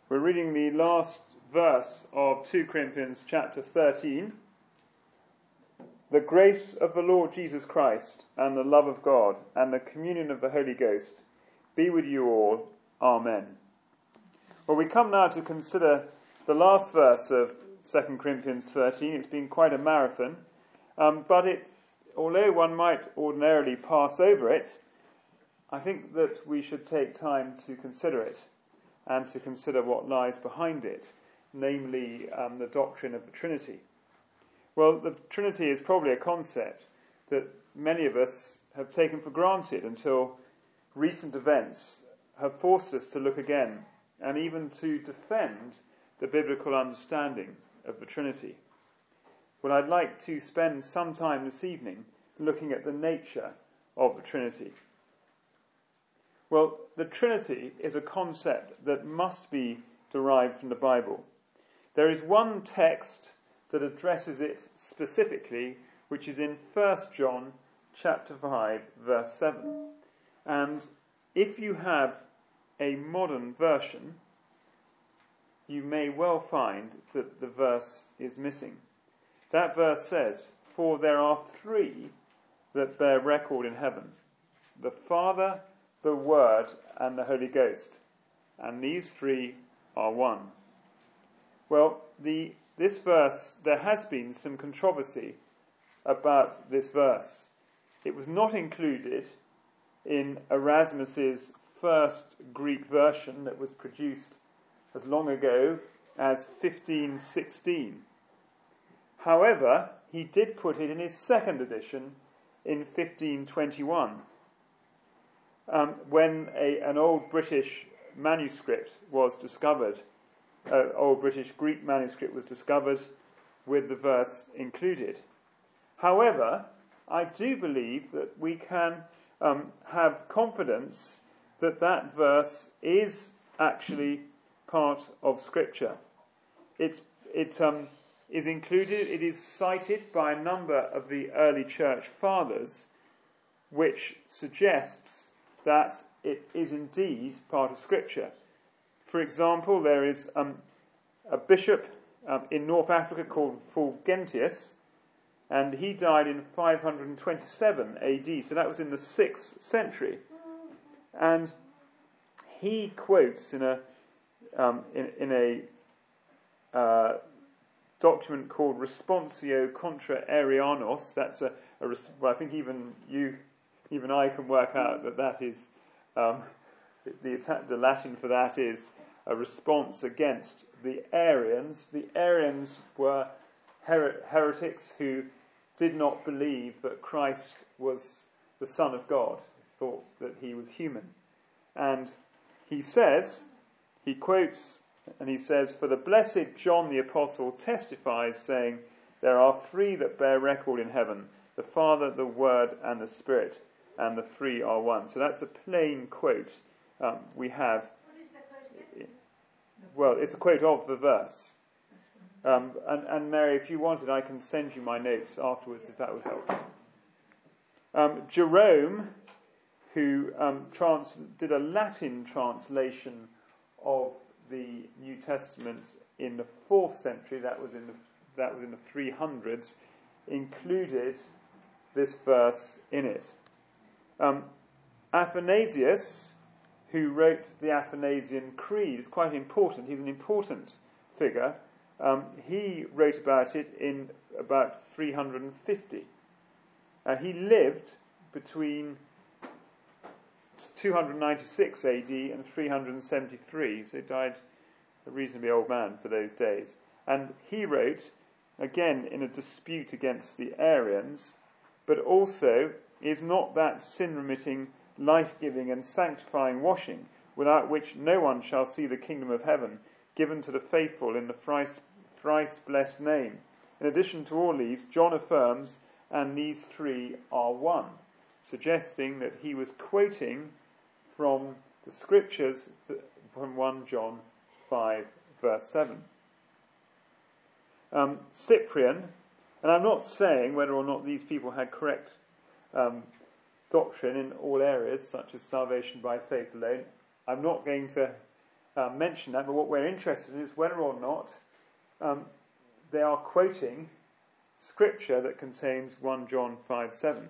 We're reading the last verse of 2 Corinthians chapter 13. The grace of the Lord Jesus Christ and the love of God and the communion of the Holy Ghost be with you all. Amen. Well, we come now to consider the last verse of 2 Corinthians 13. It's been quite a marathon, but although one might ordinarily pass over it, I think that we should take time to consider it and to consider what lies behind it, namely the doctrine of the Trinity. Well, the Trinity is probably a concept that many of us have taken for granted until recent events have forced us to look again and even to defend the biblical understanding of the Trinity. Well, I'd like to spend some time this evening looking at the nature of the Trinity. Well, the Trinity is a concept that must be derived from the Bible. There is one text that addresses it specifically, which is in 1 John chapter 5, verse 7. And if you have a modern version, you may well find that the verse is missing. That verse says, "For there are three that bear record in heaven, the Father, the Word, and the Holy Ghost, and these three are one." Well, this verse, there has been some controversy about this verse. It was not included in Erasmus's first Greek version that was produced as long ago as 1516. However, he did put it in his second edition in 1521. When an old British manuscript was discovered, old British Greek manuscript was discovered with the verse included. However, I do believe that we can have confidence that that verse is actually part of Scripture. It is included, it is cited by a number of the early church fathers, which suggests that it is indeed part of Scripture. For example, there is a bishop in North Africa called Fulgentius, and he died in 527 AD, so that was in the 6th century. And he quotes in a document called Responsio contra Arianos. That's well, I think even I can work out that is the Latin for that is a response against the Arians. The Arians were heretics who did not believe that Christ was the Son of God, thought that he was human. And he quotes, and he says, "For the blessed John the Apostle testifies, saying, there are three that bear record in heaven, the Father, the Word, and the Spirit, and the three are one." So that's a plain quote we have. What is that quote again? Well, it's a quote of the verse. And Mary, if you wanted, I can send you my notes afterwards if that would help. Jerome, who did a Latin translation of the New Testament in the 4th century, that was in the 300s, included this verse in it. Athanasius, who wrote the Athanasian Creed, is quite important. He's an important figure. He wrote about it in about 350. He lived between 296 AD and 373, so he died a reasonably old man for those days. And he wrote, again in a dispute against the Arians, but also, "Is not that sin-remitting, life-giving and sanctifying washing, without which no one shall see the kingdom of heaven, given to the faithful in the thrice blessed name? In addition to all these, John affirms, and these three are one," suggesting that he was quoting from the scriptures from 1 John 5, verse 7. Cyprian, and I'm not saying whether or not these people had correct doctrine in all areas, such as salvation by faith alone. I'm not going to mention that, but what we're interested in is whether or not they are quoting scripture that contains 1 John 5:7.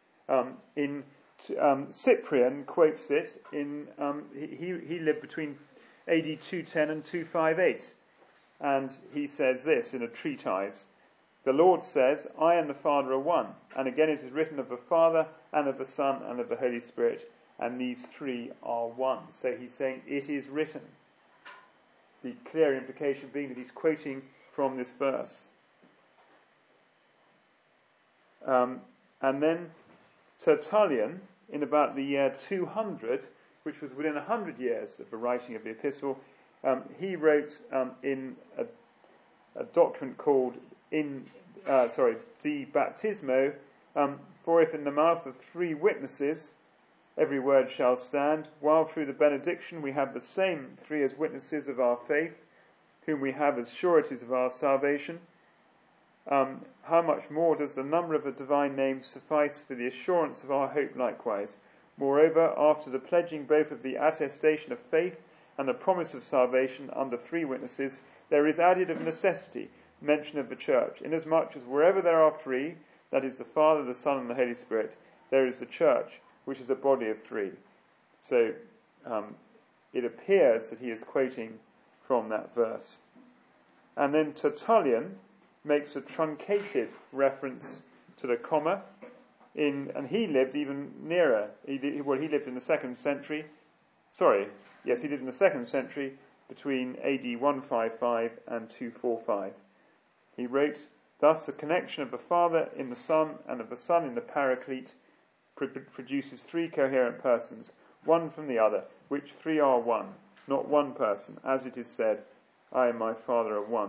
Cyprian quotes it in, he lived between AD 210 and 258, and he says this in a treatise: "The Lord says, I and the Father are one, and again it is written of the Father and of the Son and of the Holy Spirit, and these three are one." So he's saying it is written. The clear implication being that he's quoting from this verse. And then Tertullian, in about the year 200, which was within 100 years of the writing of the epistle, he wrote in a document called De Baptismo, "For if in the mouth of 3 witnesses every word shall stand, while through the benediction we have the same 3 as witnesses of our faith, whom we have as sureties of our salvation, how much more does the number of the divine names suffice for the assurance of our hope likewise? Moreover, after the pledging both of the attestation of faith and the promise of salvation under 3 witnesses, there is added of necessity mention of the church, inasmuch as wherever there are 3, that is the Father, the Son, and the Holy Spirit, there is the church, which is a body of 3. So it appears that he is quoting from that verse. And then Tertullian makes a truncated reference to the comma, and he lived even nearer. He lived in the 2nd century. He lived in the 2nd century between AD 155 and 245. He wrote, "Thus the connection of the Father in the Son and of the Son in the Paraclete produces 3 coherent persons, one from the other, which 3 are one, not one person, as it is said, I and my Father are one."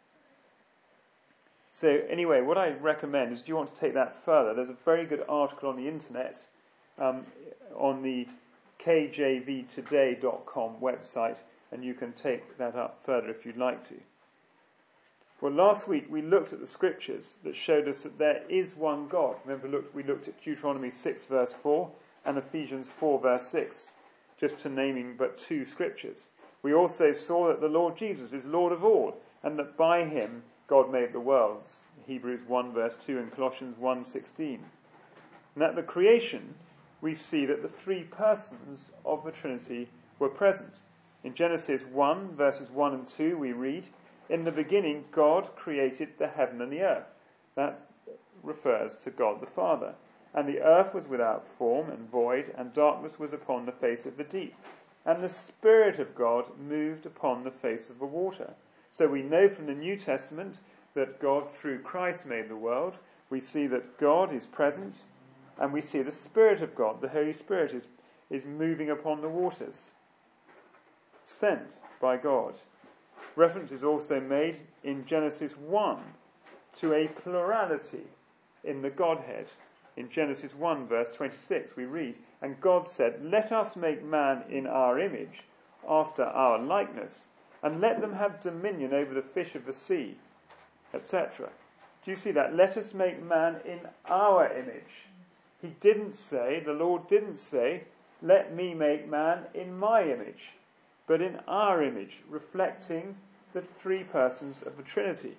So anyway, what I recommend is, do you want to take that further? There's a very good article on the internet, on the kjvtoday.com website, and you can take that up further if you'd like to. Well, last week we looked at the scriptures that showed us that there is one God. Remember, we looked at Deuteronomy 6 verse 4 and Ephesians 4 verse 6, just to naming but 2 scriptures. We also saw that the Lord Jesus is Lord of all, and that by him God made the worlds, Hebrews 1 verse 2 and Colossians 1:16. And at the creation, we see that the 3 persons of the Trinity were present. In Genesis 1 verses 1 and 2 we read, "In the beginning God created the heaven and the earth." That refers to God the Father. "And the earth was without form and void, and darkness was upon the face of the deep. And the Spirit of God moved upon the face of the water." So we know from the New Testament that God through Christ made the world. We see that God is present, and we see the Spirit of God, the Holy Spirit, is moving upon the waters, sent by God. Reference is also made in Genesis 1 to a plurality in the Godhead. In Genesis 1 verse 26 we read, "And God said, Let us make man in our image, after our likeness, and let them have dominion over the fish of the sea," etc. Do you see that? Let us make man in our image. The Lord didn't say, let me make man in my image, but in our image, reflecting the 3 persons of the Trinity.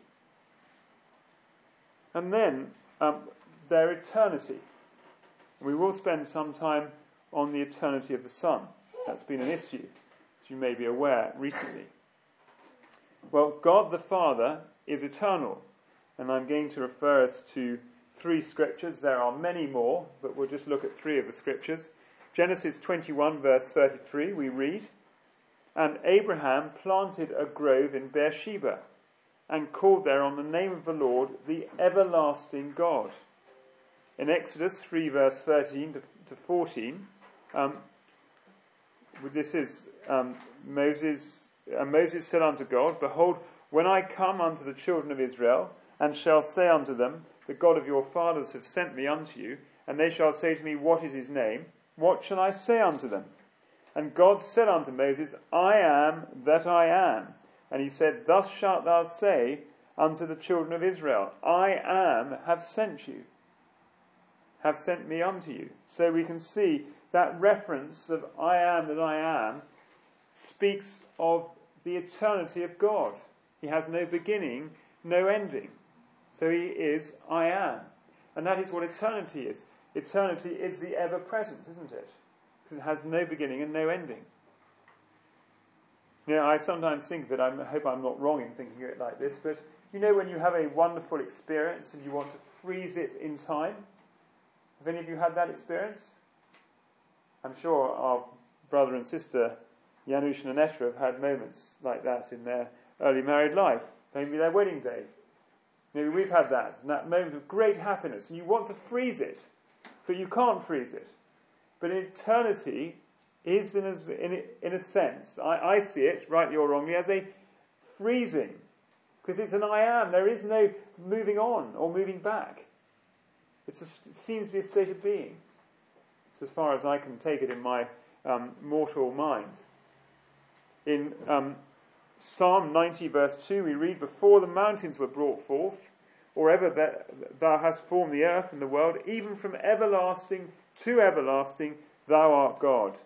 And then their eternity. We will spend some time on the eternity of the Son. That's been an issue, as you may be aware, recently. Well, God the Father is eternal, and I'm going to refer us to 3 scriptures. There are many more, but we'll just look at 3 of the scriptures. Genesis 21 verse 33 we read, "And Abraham planted a grove in Beersheba, and called there on the name of the Lord, the everlasting God." In Exodus 3 verse 13 to 14, this is Moses said unto God, "Behold, when I come unto the children of Israel, and shall say unto them, The God of your fathers hath sent me unto you, and they shall say to me, What is his name? What shall I say unto them? And God said unto Moses, I am that I am. And he said, Thus shalt thou say unto the children of Israel, I am have sent you, have sent me unto you." So we can see that reference of I am that I am speaks of the eternity of God. He has no beginning, no ending. So he is I am. And that is what eternity is. Eternity is the ever-present, isn't it? Because it has no beginning and no ending. You know, I sometimes think that, I hope I'm not wrong in thinking of it like this, but you know when you have a wonderful experience and you want to freeze it in time? Have any of you had that experience? I'm sure our brother and sister, Janusz and Aneta, have had moments like that in their early married life. Maybe their wedding day. Maybe we've had that, and that moment of great happiness, and you want to freeze it, but you can't freeze it. But eternity is, in a sense, I see it, rightly or wrongly, as a freezing. Because it's an I am. There is no moving on or moving back. It seems to be a state of being. It's as far as I can take it in my mortal mind. In Psalm 90 verse 2 we read, "Before the mountains were brought forth, or ever thou hast formed the earth and the world, even from everlasting to everlasting, thou art God."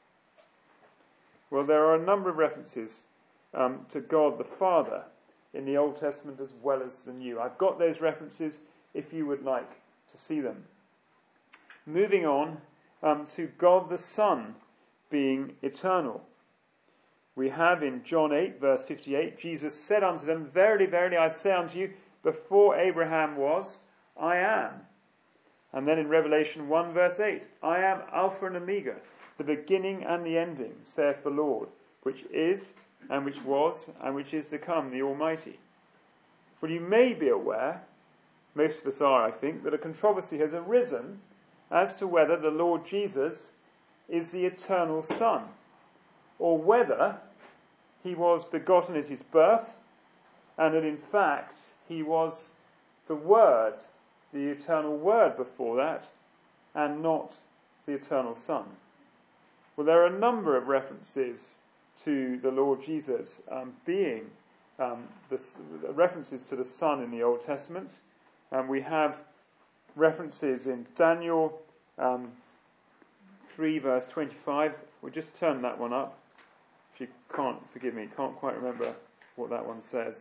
Well, there are a number of references to God the Father in the Old Testament as well as the New. I've got those references if you would like to see them. Moving on to God the Son being eternal. We have in John 8 verse 58, Jesus said unto them, "Verily, verily, I say unto you, before Abraham was, I am." And then in Revelation 1 verse 8, "I am Alpha and Omega, the beginning and the ending, saith the Lord, which is, and which was, and which is to come, the Almighty." Well, you may be aware, most of us are, I think, that a controversy has arisen as to whether the Lord Jesus is the eternal Son, or whether he was begotten at his birth, and that in fact he was the Word, the eternal Word before that, and not the eternal Son. Well, there are a number of references to the Lord Jesus being references to the Son in the Old Testament. We have references in Daniel 3 verse 25. We'll just turn that one up. If you can't, forgive me, can't quite remember what that one says.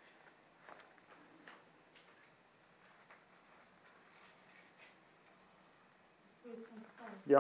Yeah.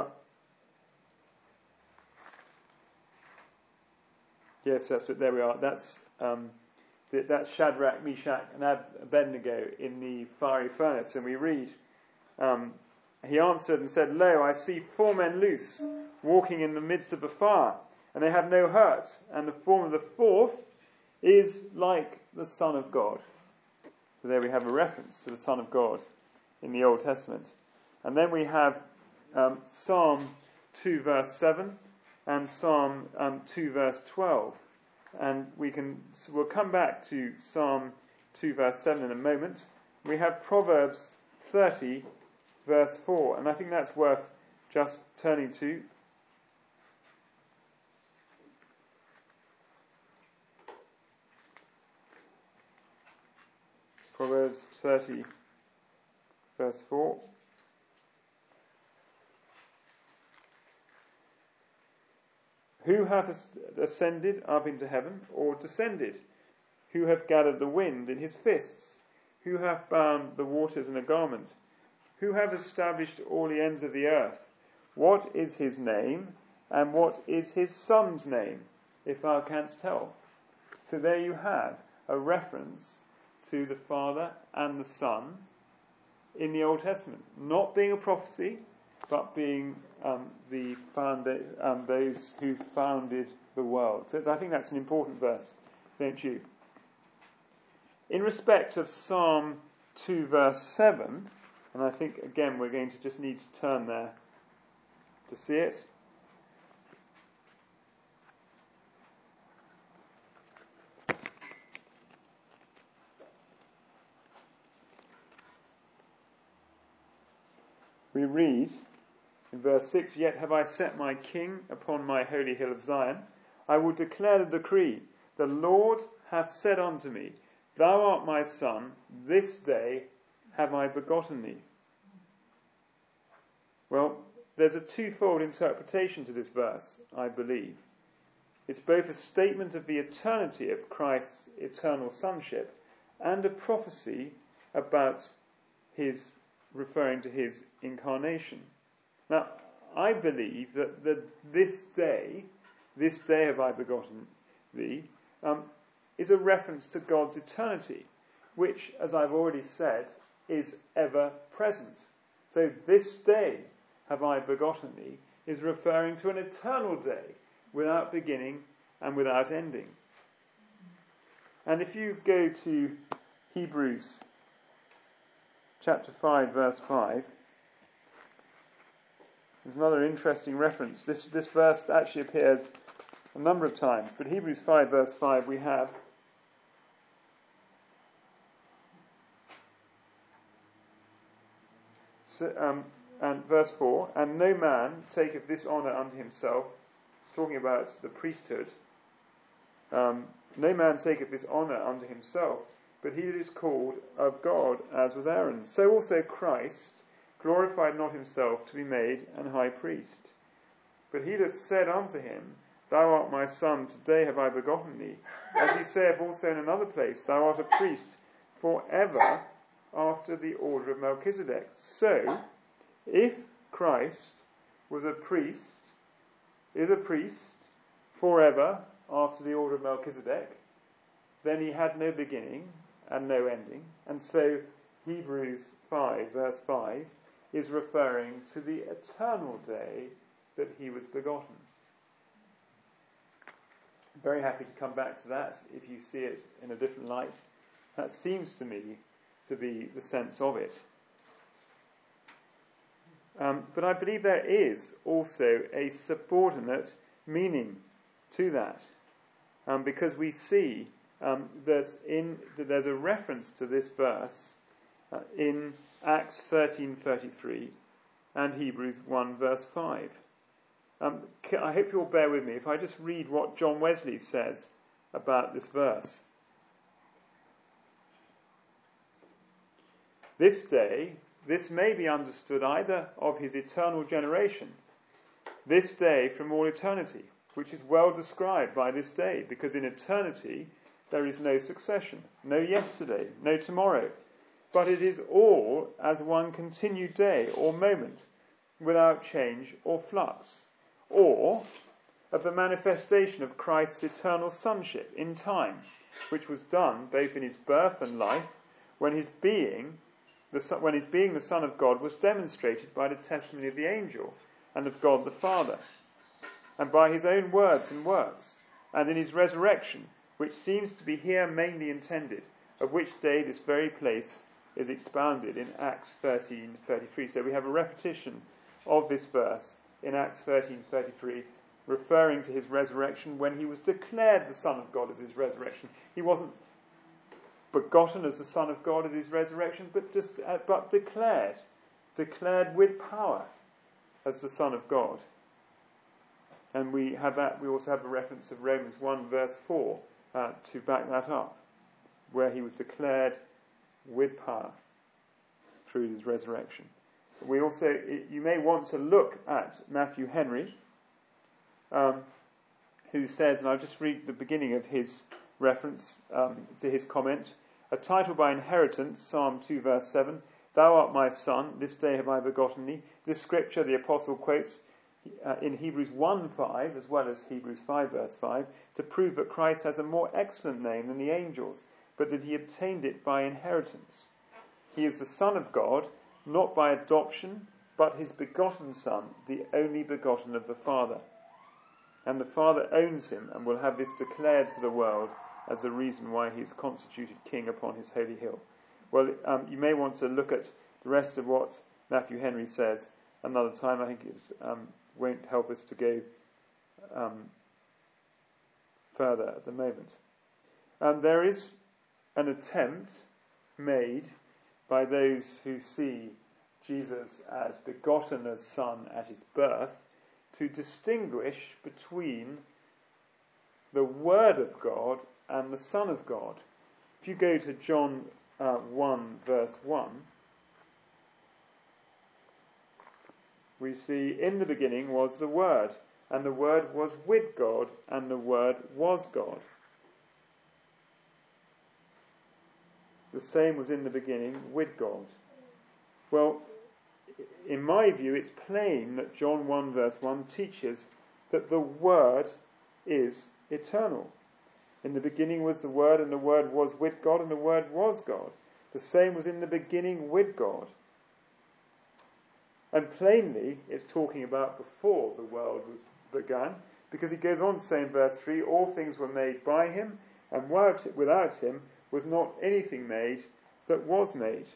Yes, that's it. There we are. That's Shadrach, Meshach, and Abednego in the fiery furnace. And we read, he answered and said, "Lo, I see 4 men loose, walking in the midst of the fire, and they have no hurt. And the form of the 4th is like the Son of God." So there we have a reference to the Son of God in the Old Testament. And then we have Psalm 2 verse 7 and Psalm 2 verse 12. And we'll come back to Psalm 2 verse 7 in a moment. We have Proverbs 30 verse 4, and I think that's worth just turning to. Proverbs 30 verse 4. "Who hath ascended up into heaven, or descended? Who hath gathered the wind in his fists? Who hath bound the waters in a garment? Who hath established all the ends of the earth? What is his name, and what is his son's name, if thou canst tell?" So there you have a reference to the Father and the Son in the Old Testament, not being a prophecy, but being those who founded the world. So I think that's an important verse, don't you? In respect of Psalm 2 verse 7, and I think again we're going to just need to turn there to see it. We read in verse 6, "Yet have I set my king upon my holy hill of Zion. I will declare the decree. The Lord hath said unto me, Thou art my son, this day have I begotten thee." Well, there's a twofold interpretation to this verse, I believe. It's both a statement of the eternity of Christ's eternal sonship and a prophecy about his, referring to his incarnation. Now, I believe that this day have I begotten thee, is a reference to God's eternity, which, as I've already said, is ever present. So this day have I begotten thee is referring to an eternal day without beginning and without ending. And if you go to Hebrews chapter 5, verse 5, there's another interesting reference. This verse actually appears a number of times, but Hebrews 5, verse 5, we have and verse 4, and no man taketh this honour unto himself. It's talking about the priesthood. No man taketh this honour unto himself, but he that is called of God, as was Aaron. So also Christ glorified not himself to be made an high priest. But he that said unto him, Thou art my son, today have I begotten thee. As he saith also in another place, Thou art a priest for ever after the order of Melchizedek. So, if Christ was a priest, is a priest forever after the order of Melchizedek, then he had no beginning and no ending. And so Hebrews 5, verse 5, is referring to the eternal day that he was begotten. I'm very happy to come back to that if you see it in a different light. That seems to me to be the sense of it. But I believe there is also a subordinate meaning to that, because we see that there's a reference to this verse in Acts 13:33 and Hebrews 1 verse 5. I hope you'll bear with me if I just read what John Wesley says about this verse. This day, this may be understood either of his eternal generation, this day from all eternity, which is well described by this day, because in eternity there is no succession, no yesterday, no tomorrow, but it is all as one continued day or moment, without change or flux, or of the manifestation of Christ's eternal sonship in time, which was done both in his birth and life, when his being the Son of God was demonstrated by the testimony of the angel and of God the Father, and by his own words and works, and in his resurrection, which seems to be here mainly intended, of which day this very place is expounded in Acts 13:33. So we have a repetition of this verse in Acts 13:33, referring to his resurrection when he was declared the Son of God as his resurrection. He wasn't begotten as the Son of God at his resurrection, but declared with power as the Son of God. And we have that. We also have a reference of Romans 1 verse 4 to back that up, where he was declared with power through his resurrection. We also, you may want to look at Matthew Henry, who says, and I'll just read the beginning of his reference to his comment, a title by inheritance, Psalm 2 verse 7, Thou art my son, this day have I begotten thee. This scripture the apostle quotes in Hebrews 1:5 as well as Hebrews 5 verse 5 to prove that Christ has a more excellent name than the angels, but that he obtained it by inheritance. He is the Son of God, not by adoption, but his begotten Son, the only begotten of the Father. And the Father owns him and will have this declared to the world as the reason why he is constituted king upon his holy hill. Well, you may want to look at the rest of what Matthew Henry says another time. I think it won't help us to go further at the moment. There is an attempt made by those who see Jesus as begotten as Son at his birth to distinguish between the Word of God and the Son of God. If you go to John 1 verse 1, we see, in the beginning was the Word, and the Word was with God, and the Word was God. The same was in the beginning with God. Well, in my view, it's plain that John 1 verse 1 teaches that the Word is eternal. In the beginning was the Word, and the Word was with God, and the Word was God. The same was in the beginning with God. And plainly, it's talking about before the world was began, because he goes on to say in verse 3, all things were made by him, and without him was not anything made that was made.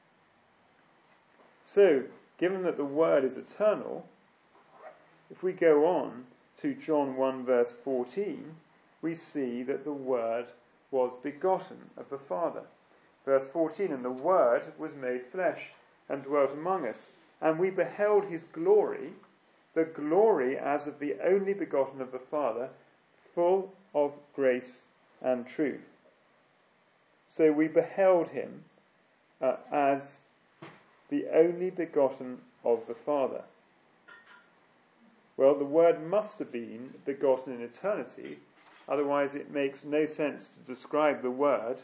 So, given that the Word is eternal, if we go on to John 1 verse 14, we see that the Word was begotten of the Father. Verse 14, and the Word was made flesh and dwelt among us, and we beheld his glory, the glory as of the only begotten of the Father, full of grace and truth. So we beheld him as the only begotten of the Father. Well, the Word must have been begotten in eternity, otherwise it makes no sense to describe the Word,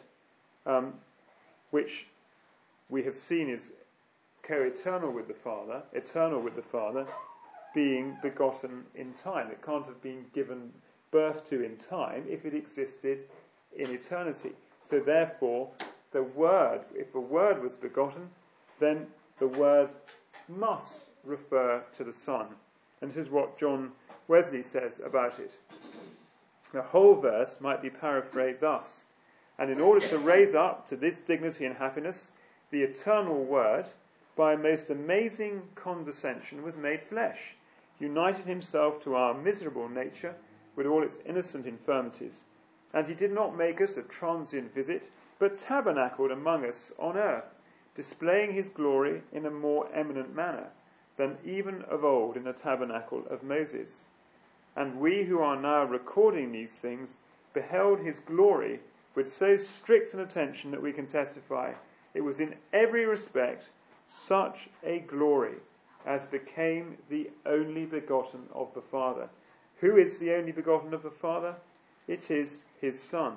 which we have seen is co-eternal with the Father, eternal with the Father, being begotten in time. It can't have been given birth to in time if it existed in eternity. So therefore, the Word, if the Word was begotten, then the Word must refer to the Son. And this is what John Wesley says about it. The whole verse might be paraphrased thus: and in order to raise up to this dignity and happiness, the eternal Word, by a most amazing condescension, was made flesh, united himself to our miserable nature with all its innocent infirmities. And he did not make us a transient visit, but tabernacled among us on earth, displaying his glory in a more eminent manner than even of old in the tabernacle of Moses. And we who are now recording these things beheld his glory with so strict an attention that we can testify it was in every respect such a glory as became the only begotten of the Father. Who is the only begotten of the Father? It is his Son.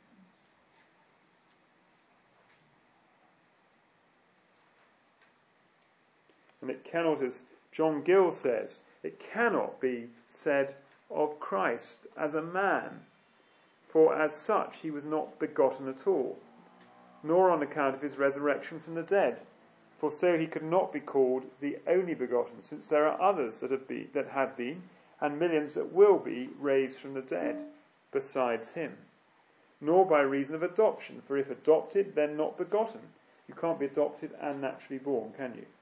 And it cannot, as John Gill says, it cannot be said of Christ as a man, for as such he was not begotten at all, nor on account of his resurrection from the dead, for so he could not be called the only begotten, since there are others that have been, and millions that will be, raised from the dead, besides him. Nor by reason of adoption, for if adopted, then not begotten. You can't be adopted and naturally born, can you?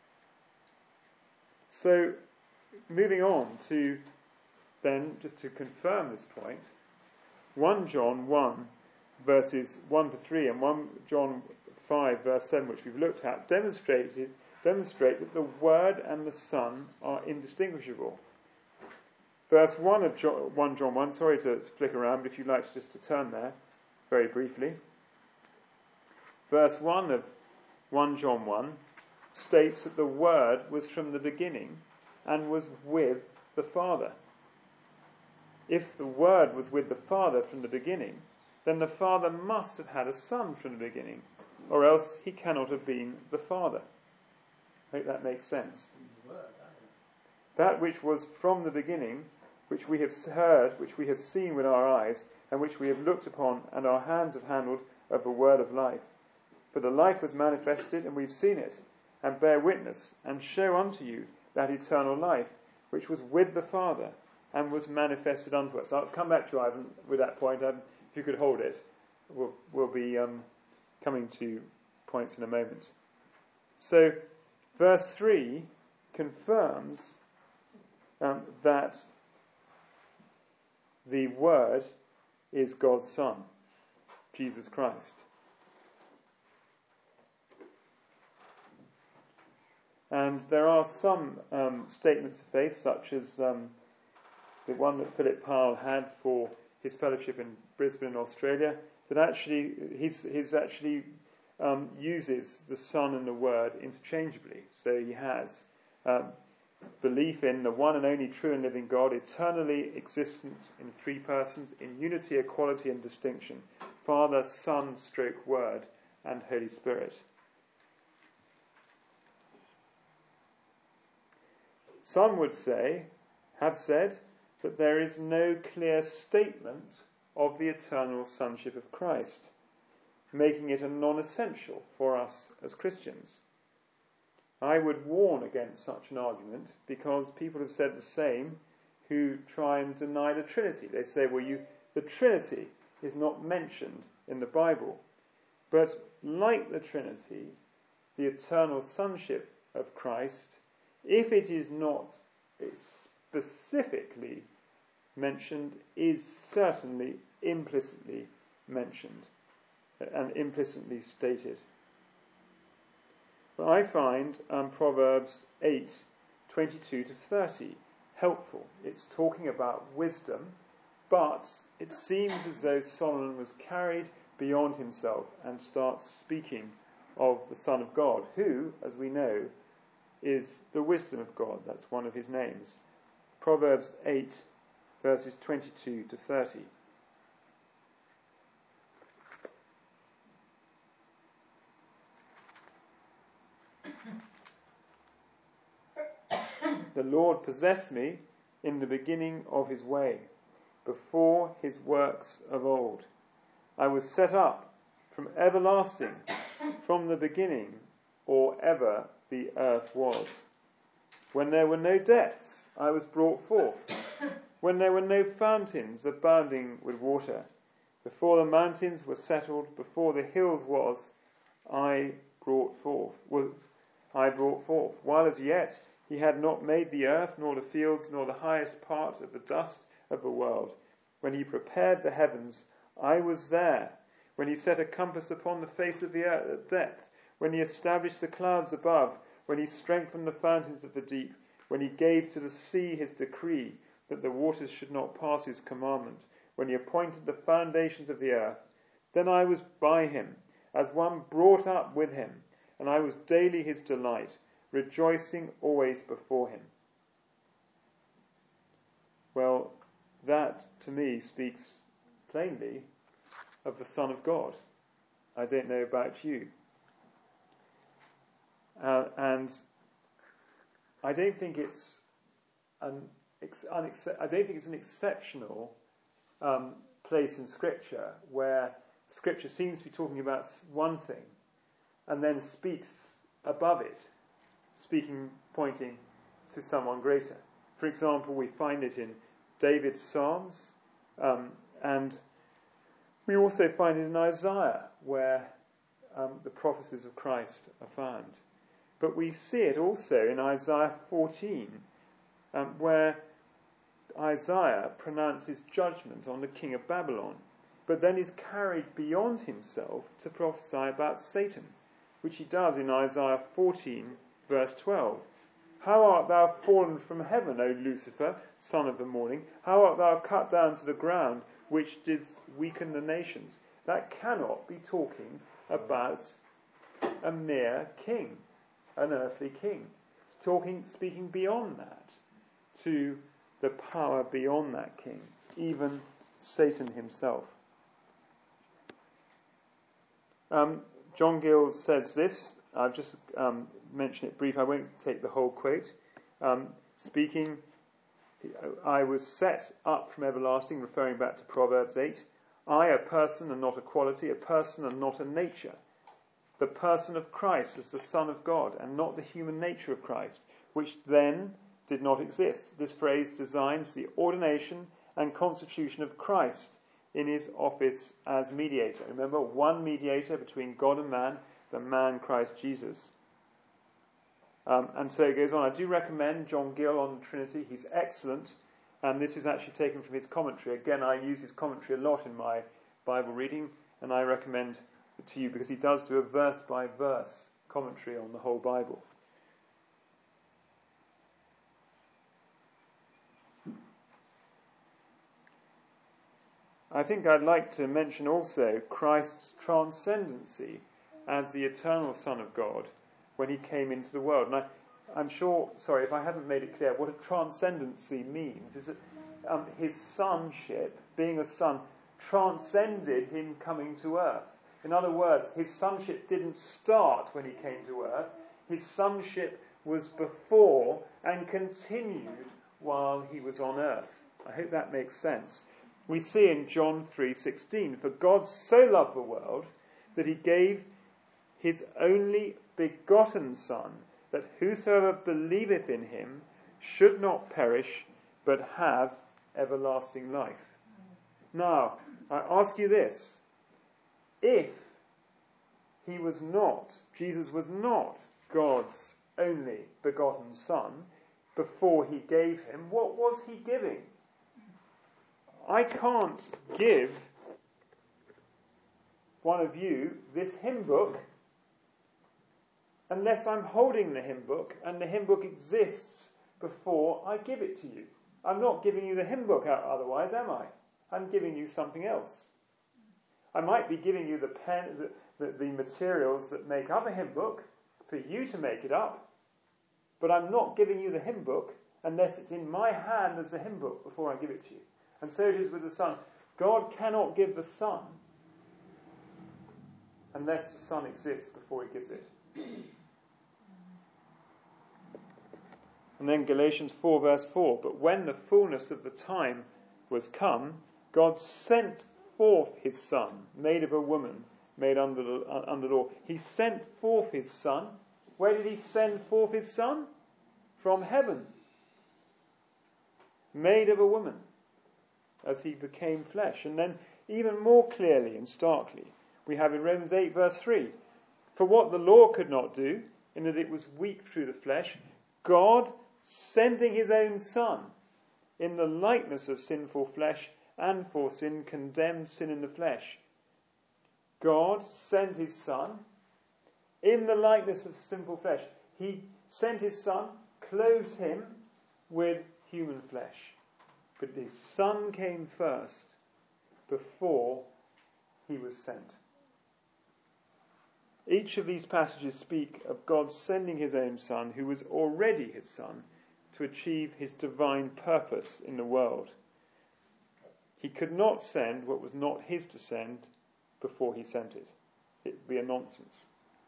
So, moving on to, then, just to confirm this point, 1 John 1 verses 1 to 3 and 1 John 5 verse 7, which we've looked at, demonstrate that the Word and the Son are indistinguishable. Verse 1 of 1 John 1, sorry to flick around, but if you'd like just to turn there very briefly. Verse 1 of 1 John 1 states that the Word was from the beginning and was with the Father. If the Word was with the Father from the beginning, then the Father must have had a Son from the beginning, or else he cannot have been the Father. I hope that makes sense. That which was from the beginning, which we have heard, which we have seen with our eyes, and which we have looked upon, and our hands have handled of the word of life. For the life was manifested, and we've seen it, and bear witness, and show unto you that eternal life, which was with the Father, and was manifested unto us. I'll come back to you, Ivan, with that point. If you could hold it, we'll be coming to points in a moment. So, verse 3 confirms that the Word is God's Son, Jesus Christ. And there are some statements of faith, such as the one that Philip Powell had for his fellowship in Brisbane, Australia, that actually he's actually uses the Son and the Word interchangeably. So he has belief in the one and only true and living God, eternally existent in three persons, in unity, equality and distinction, Father, Son, Word, and Holy Spirit. Some would have said, that there is no clear statement of the eternal sonship of Christ, making it a non-essential for us as Christians. I would warn against such an argument, because people have said the same who try and deny the Trinity. They say, the Trinity is not mentioned in the Bible. But like the Trinity, the eternal sonship of Christ, if it is not specifically mentioned, is certainly implicitly mentioned and implicitly stated. But I find Proverbs 8:22-30 helpful. It's talking about wisdom, but it seems as though Solomon was carried beyond himself and starts speaking of the Son of God, who, as we know, is the wisdom of God. That's one of his names. Proverbs 8, verses 22-30. The Lord possessed me in the beginning of his way, before his works of old. I was set up from everlasting, from the beginning, or ever the earth was. When there were no depths, I was brought forth. When there were no fountains abounding with water. Before the mountains were settled, before the hills was, I brought forth. While as yet he had not made the earth, nor the fields, nor the highest part of the dust of the world. When he prepared the heavens, I was there. When he set a compass upon the face of the earth at depth, when he established the clouds above, when he strengthened the fountains of the deep, when he gave to the sea his decree, that the waters should not pass his commandment, when he appointed the foundations of the earth, then I was by him, as one brought up with him, and I was daily his delight, rejoicing always before him. Well, that to me speaks plainly of the Son of God. I don't know about you. And I don't think it's an exceptional place in Scripture where Scripture seems to be talking about one thing and then speaks above it, pointing to someone greater. For example, we find it in David's Psalms, and we also find it in Isaiah, where the prophecies of Christ are found. But we see it also in Isaiah 14, where Isaiah pronounces judgment on the king of Babylon, but then is carried beyond himself to prophesy about Satan, which he does in Isaiah 14, verse 12. How art thou fallen from heaven, O Lucifer, son of the morning? How art thou cut down to the ground, which didst weaken the nations? That cannot be talking about a mere king, an earthly king. It's speaking beyond that, to the power beyond that king, even Satan himself. John Gill says this. I've just mentioned it briefly. I won't take the whole quote. Speaking, I was set up from everlasting, referring back to Proverbs 8. I, a person and not a quality, a person and not a nature. The person of Christ as the Son of God, and not the human nature of Christ, which then did not exist. This phrase designs the ordination and constitution of Christ in his office as mediator. Remember, one mediator between God and man, the man Christ Jesus. And so it goes on. I do recommend John Gill on the Trinity. He's excellent. And this is actually taken from his commentary. Again, I use his commentary a lot in my Bible reading, and I recommend it to you because he does do a verse-by-verse commentary on the whole Bible. I think I'd like to mention also Christ's transcendency as the eternal Son of God when he came into the world. And I'm sure, sorry, if I haven't made it clear, what a transcendency means is that his sonship, being a son, transcended him coming to earth. In other words, his sonship didn't start when he came to earth. His sonship was before and continued while he was on earth. I hope that makes sense. We see in John 3:16, "For God so loved the world that he gave his only begotten Son, that whosoever believeth in him should not perish, but have everlasting life." Now, I ask you this. If Jesus was not God's only begotten Son before he gave him, what was he giving? I can't give one of you this hymn book unless I'm holding the hymn book and the hymn book exists before I give it to you. I'm not giving you the hymn book otherwise, am I? I'm giving you something else. I might be giving you the pen, the materials that make up a hymn book for you to make it up, but I'm not giving you the hymn book unless it's in my hand as the hymn book before I give it to you. And so it is with the Son. God cannot give the Son unless the Son exists before he gives it. And then Galatians 4 verse 4, "But when the fullness of the time was come, God sent forth his Son, made of a woman, made under law." He sent forth his Son. Where did he send forth his Son? From heaven. Made of a woman, as he became flesh. And then even more clearly and starkly, we have in Romans 8 verse 3, "For what the law could not do, in that it was weak through the flesh, God, sending his own Son, in the likeness of sinful flesh, and for sin, condemned sin in the flesh." God sent his Son in the likeness of sinful flesh. He sent his Son, clothed him with human flesh. But his Son came first before he was sent. Each of these passages speak of God sending his own Son, who was already his Son, to achieve his divine purpose in the world. He could not send what was not his to send before he sent it. It would be a nonsense.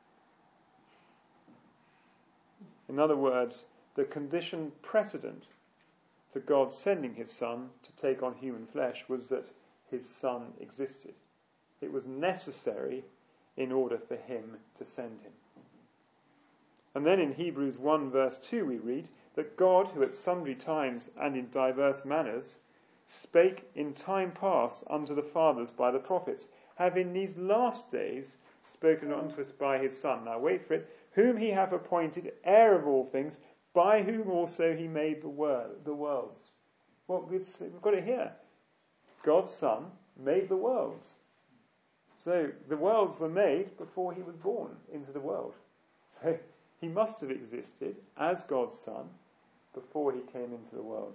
In other words, the condition precedent to God sending his Son to take on human flesh was that his Son existed. It was necessary in order for him to send him. And then in Hebrews 1 verse 2 we read that God, who at sundry times and in diverse manners spake in time past unto the fathers by the prophets, have in these last days spoken unto us by his Son. Now wait for it. Whom he hath appointed heir of all things, by whom also he made the worlds. Well, we've got it here. God's Son made the worlds. So the worlds were made before he was born into the world. So he must have existed as God's Son before he came into the world.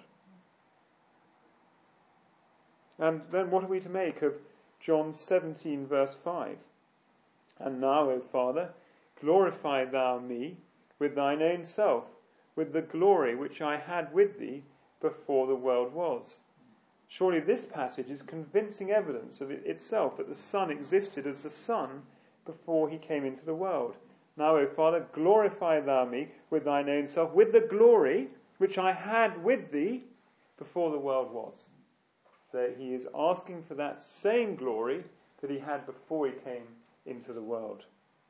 And then what are we to make of John 17 verse 5? "And now, O Father, glorify thou me with thine own self, with the glory which I had with thee before the world was." Surely this passage is convincing evidence of it itself that the Son existed as the Son before he came into the world. "Now, O Father, glorify thou me with thine own self, with the glory which I had with thee before the world was." So he is asking for that same glory that he had before he came into the world.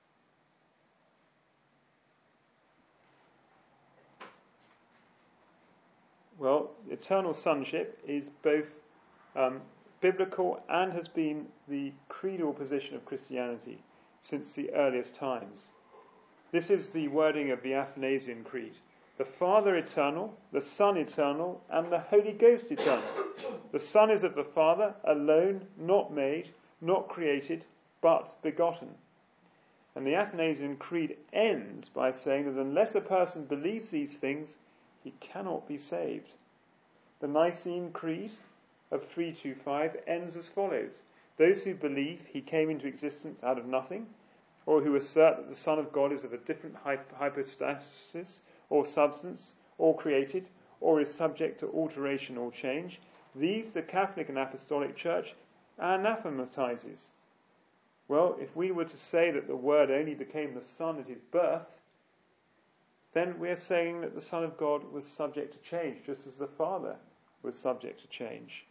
Well, eternal sonship is both biblical and has been the creedal position of Christianity since the earliest times. This is the wording of the Athanasian Creed. The Father eternal, the Son eternal, and the Holy Ghost eternal. The Son is of the Father, alone, not made, not created, but begotten. And the Athanasian Creed ends by saying that unless a person believes these things, he cannot be saved. The Nicene Creed of 325 ends as follows: "Those who believe he came into existence out of nothing, or who assert that the Son of God is of a different hypostasis or substance, or created, or is subject to alteration or change, these the Catholic and Apostolic Church anathematizes. Well, if we were to say that the Word only became the Son at his birth, then we're saying that the Son of God was subject to change, just as the Father was subject to change.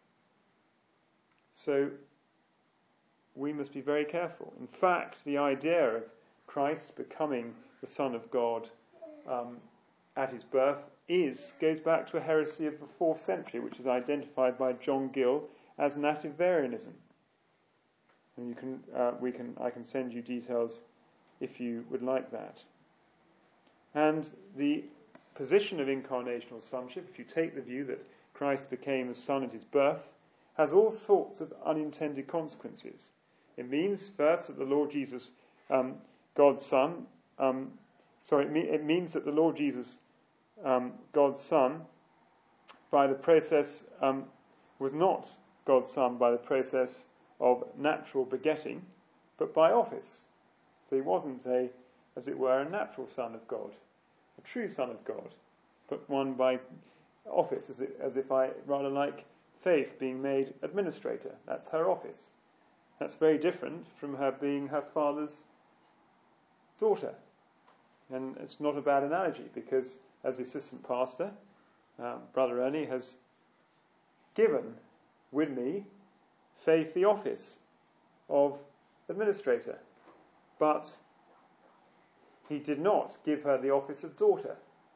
So we must be very careful. In fact, the idea of Christ becoming the Son of God at his birth goes back to a heresy of the 4th century, which is identified by John Gill as Nativarianism. And I can send you details if you would like that. And the position of incarnational sonship, if you take the view that Christ became the Son at his birth, has all sorts of unintended consequences. It means first that the Lord Jesus, God's Son, it means that the Lord Jesus, God's Son, by the process, was not God's Son by the process of natural begetting, but by office. So he wasn't as it were, a natural Son of God, a true Son of God, but one by office, as if I rather like Faith being made administrator. That's her office. That's very different from her being her father's daughter. And it's not a bad analogy, because as the assistant pastor, Brother Ernie has given, with me, Faith the office of administrator. But he did not give her the office of daughter.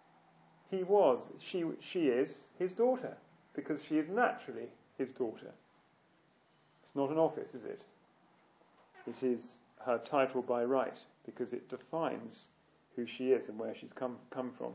She is his daughter, because she is naturally his daughter. It's not an office, is it? It is her title by right, because it defines who she is and where she's come from.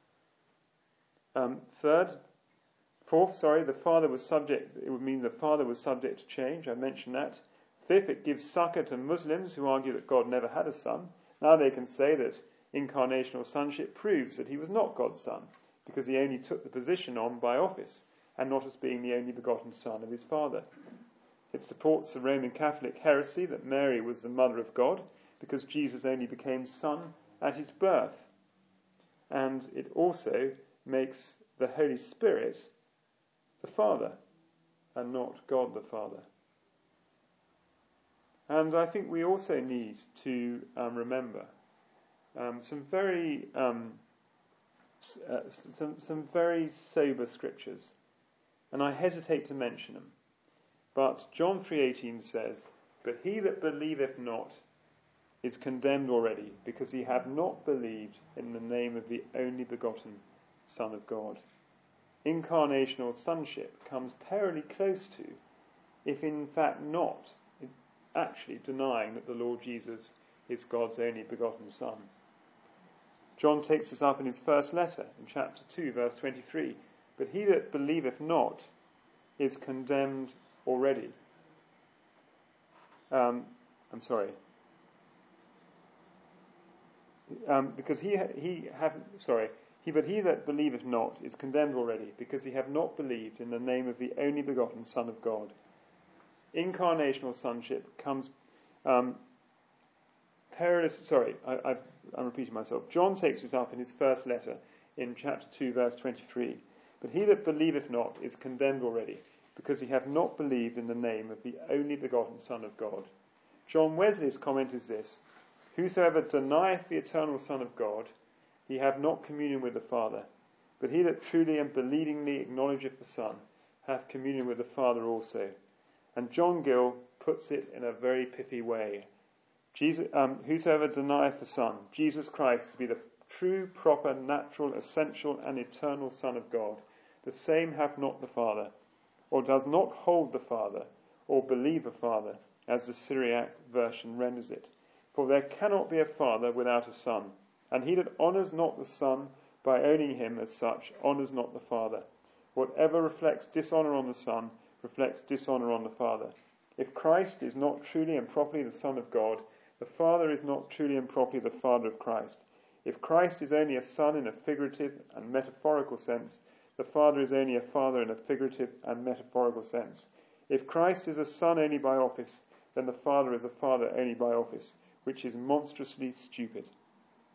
The father was subject. It would mean the father was subject to change. I mentioned that. Fifth, it gives succor to Muslims who argue that God never had a son. Now they can say that incarnational sonship proves that he was not God's son, because he only took the position on by office, and not as being the only begotten Son of his Father. It supports the Roman Catholic heresy that Mary was the mother of God, because Jesus only became Son at his birth. And it also makes the Holy Spirit the Father, and not God the Father. And I think we also need to remember some very sober scriptures, and I hesitate to mention them. But John 3:18 says, "But he that believeth not is condemned already, because he hath not believed in the name of the only begotten Son of God." Incarnational sonship comes perilously close to, if in fact not, actually denying that the Lord Jesus is God's only begotten Son. John takes this up in his first letter, in chapter 2, verse 23. "But he that believeth not is condemned already." Because but he that believeth not is condemned already, because he hath not believed in the name of the only begotten Son of God. Incarnational sonship comes I'm repeating myself. John takes this up in his first letter in chapter 2, verse 23. "But he that believeth not is condemned already, because he hath not believed in the name of the only begotten Son of God." John Wesley's comment is this: "Whosoever denieth the eternal Son of God, he hath not communion with the Father. But he that truly and believingly acknowledgeth the Son, hath communion with the Father also." And John Gill puts it in a very pithy way. Whosoever denieth the Son, Jesus Christ, to be the true, proper, natural, essential, and eternal Son of God, the same hath not the Father, or does not hold the Father, or believe the Father, as the Syriac version renders it. For there cannot be a Father without a Son, and he that honours not the Son by owning him as such honours not the Father. Whatever reflects dishonour on the Son reflects dishonour on the Father. If Christ is not truly and properly the Son of God, the Father is not truly and properly the Father of Christ. If Christ is only a Son in a figurative and metaphorical sense, the Father is only a Father in a figurative and metaphorical sense. If Christ is a Son only by office, then the Father is a Father only by office, which is monstrously stupid.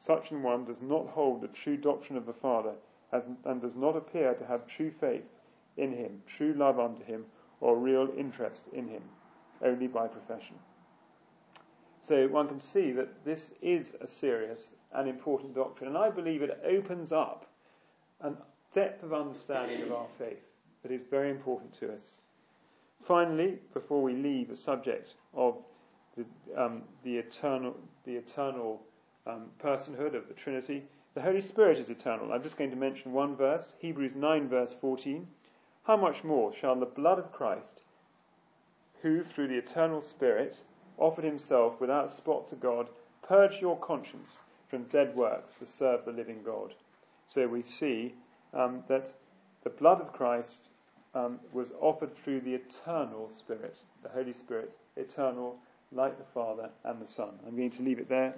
Such an one does not hold the true doctrine of the Father, and does not appear to have true faith in him, true love unto him, or real interest in him, only by profession. So one can see that this is a serious and important doctrine, and I believe it opens up a depth of understanding of our faith that is very important to us. Finally, before we leave the subject of the eternal personhood of the Trinity, the Holy Spirit is eternal. I'm just going to mention one verse, Hebrews 9 verse 14. How much more shall the blood of Christ, who through the eternal Spirit offered himself without spot to God, purge your conscience from dead works to serve the living God? So we see that the blood of Christ was offered through the eternal Spirit, the Holy Spirit, eternal, like the Father and the Son. I'm going to leave it there.